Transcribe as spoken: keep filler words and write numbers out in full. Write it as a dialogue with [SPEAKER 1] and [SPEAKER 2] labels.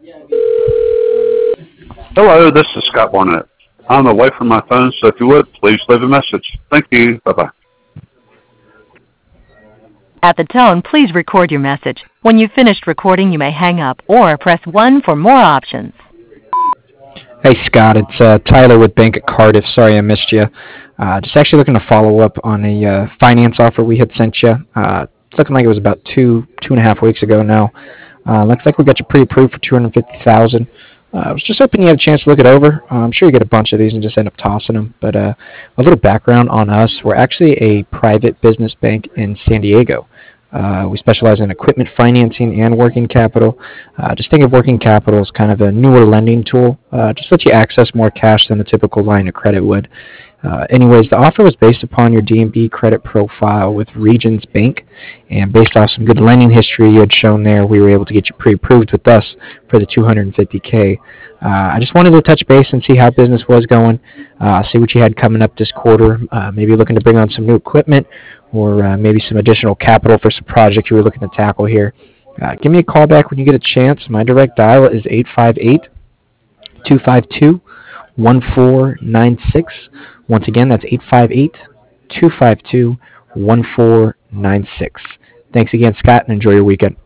[SPEAKER 1] Hello, this is Scott Barnett. I'm away from my phone, so if you would, please leave a message. Thank you. Bye-bye.
[SPEAKER 2] At the tone, please record your message. When you've finished recording, you may hang up or press one for more options.
[SPEAKER 3] Hey Scott, it's uh, Tyler with Bank at Cardiff. Sorry I missed you. Uh, just actually looking to follow up on a uh, finance offer we had sent you. Uh, it's looking like it was about two two and a half weeks ago now. Uh, looks like we got you pre-approved for two hundred fifty thousand. Uh, I was just hoping you had a chance to look it over. Uh, I'm sure you get a bunch of these and just end up tossing them. But uh, a little background on us: we're actually a private business bank in San Diego. Uh, we specialize in equipment financing and working capital. Uh, just think of working capital as kind of a newer lending tool. Uh, just lets you access more cash than a typical line of credit would. Uh, anyways, the offer was based upon your D and B credit profile with Regions Bank, and based off some good lending history you had shown there, we were able to get you pre-approved with us for the two hundred fifty K. Uh, I just wanted to touch base and see how business was going, uh, see what you had coming up this quarter, uh, maybe looking to bring on some new equipment, or uh, maybe some additional capital for some project you were looking to tackle here. Uh, give me a call back when you get a chance. My direct dial is eight five eight, two five two, one four nine six. Once again, that's eight five eight, two five two, one four nine six. Thanks again, Scott, and enjoy your weekend.